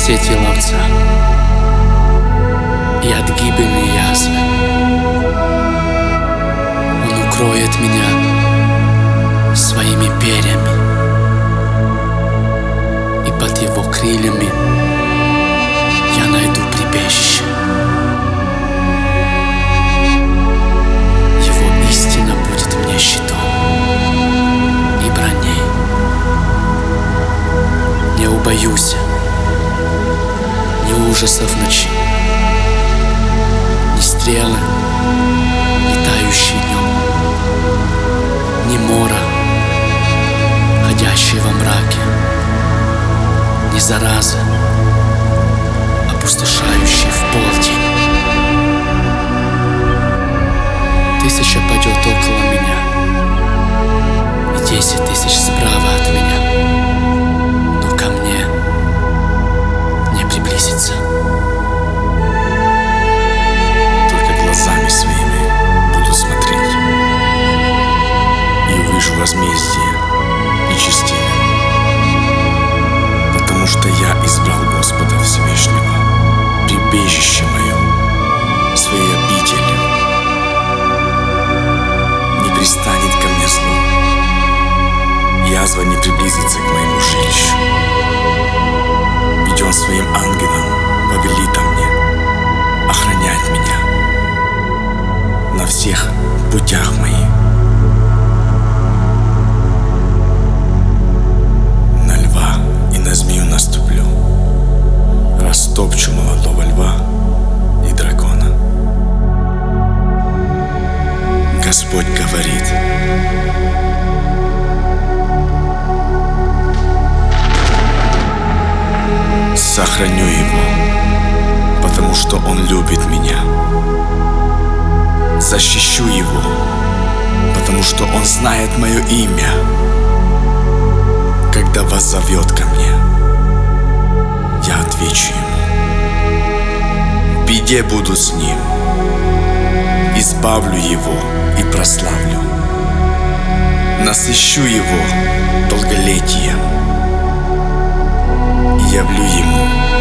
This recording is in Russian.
сети ловца и от гибельной язвы. Он укроет меня своими перьями, и под его крыльями я найду прибежище. Его истина будет мне щитом и броней. Не убоюсь ни ужасов ночи, ни стрелы, летающие днем, ни мора, ходящие во мраке, ни заразы, опустошающие в полдень. 1000 пойдет около меня, и 10 000 справа от меня, но ко мне не приблизится. Только глазами своими буду смотреть и увижу возмездие нечестивым, потому что я избрал Господа Всевышнего, прибежище мое, своей обителью. Не пристанет ко мне зло, язва не приблизится к моему жилищу. Ведь Он своим ангелам повелит мне охранять меня на всех путях моих. На льва и на змею наступлю, растопчу молодого льва и дракона. Господь говорит: сохраню его, потому что он любит меня. Защищу его, потому что он знает мое имя. Когда воззовет ко мне, я отвечу ему. В беде буду с ним, избавлю его и прославлю. Насыщу его долголетием и явлю ему